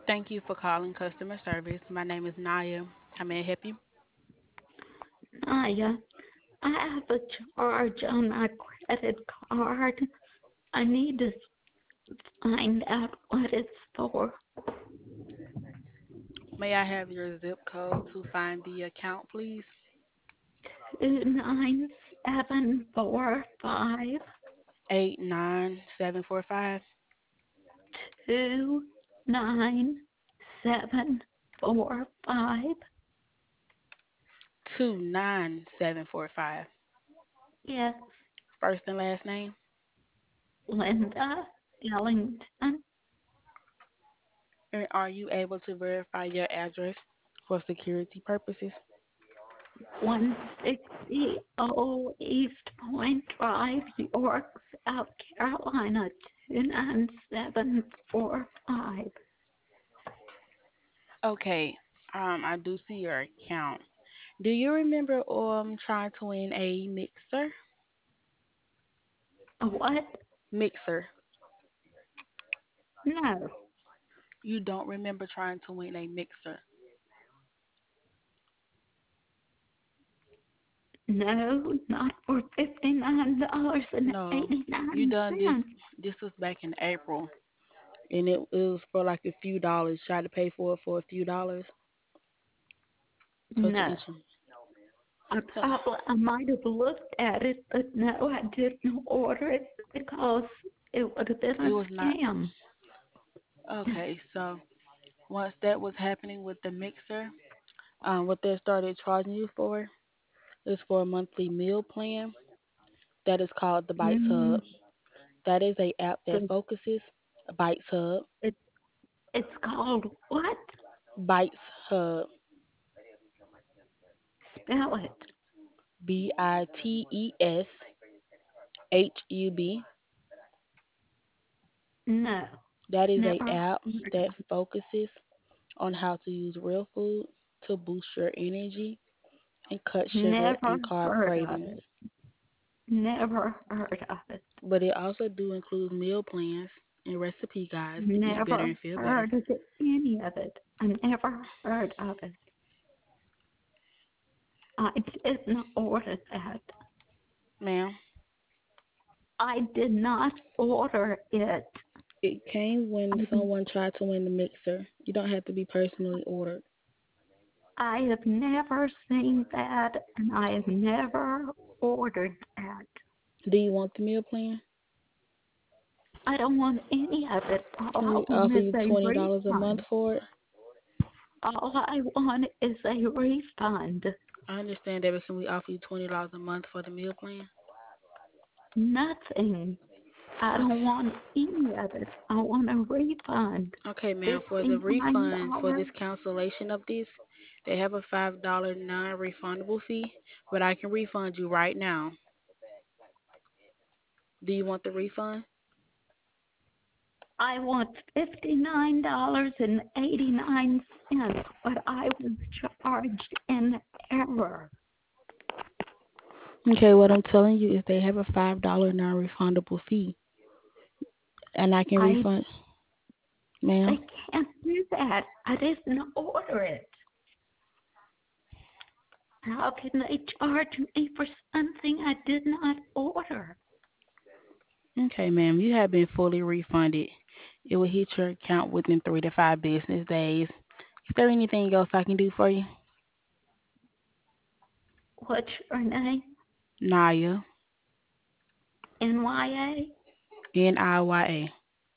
Thank you for calling customer service. My name is Naya. How may I help you? Naya, I have a charge on my credit card. I need to find out what it's for. May I have your zip code to find the account, please? 29745 89745. 29745. 29745. Yes, First and last name. Linda Ellington, And are you able to verify your address for security purposes? 160 Old East Point Drive, York, South Carolina, 29745. Okay. I do see your account. Do you remember trying to win a mixer? A what? Mixer. No, You don't remember trying to win a mixer. no, not for $59 and No. You 89 done this cents. this was back in April. And it was for like a few dollars. Tried to pay for a few dollars. So to No, enter. So, I might have looked at it, but no, I didn't order it because it would have been it a was not scam. okay. So once that was happening with the mixer, what they started charging you for is for a monthly meal plan that is called the Bites Mm, Hub. That is a app that the, focuses Bites Hub. it, it's called what? Bites Hub. Spell it. BITESHUB. No, That is a never app heard that of it. focuses on how to use real food to boost your energy and cut sugar Never and carb heard of cravings. it. Never heard of it. But it also do include meal plans and recipe guides to eat better Never and feel better. heard of any of it. I never heard of it. I didn't order that. Ma'am, I did not order it. it came when I, someone tried to win the mixer. You don't have to be personally ordered. I have never seen that, and I have never ordered that. Do you want the meal plan? I don't want any of it. All Can I we want offer is you a $20 a month refund. for it? All I want is a refund. I understand that, but can we offer you $20 a month for the meal plan? Nothing. I don't Okay. want any of it. I want a refund. Okay, ma'am. For the $59. refund for this cancellation of this, they have a $5 non-refundable fee, but I can refund you right now. Do you want the refund? I want $59.89, but I was charged in error. Okay, what I'm telling you is they have a $5 non-refundable fee, and I can I refund, ma'am. They can't do that. I didn't order it. How can they charge me for something I did not order? Okay, ma'am, you have been fully refunded. It will hit your account within 3 to 5 business days. Is there anything else I can do for you? What's your name? Naya, NYA? NIYA.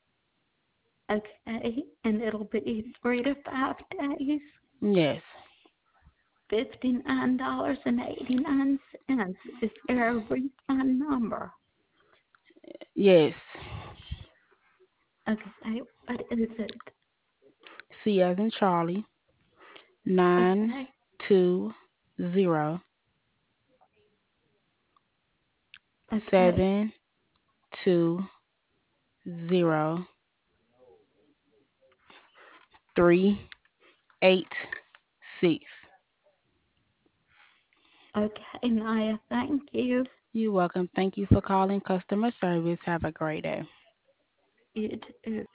Okay, and it'll be 3 to 5 days. Yes, $59.89. Is there a refund number? yes. Okay, what is it? C as in Charlie. nine Okay, two zero okay, 720 386. okay, Naya, thank you. You're welcome. Thank you for calling customer service. Have a great day. You too.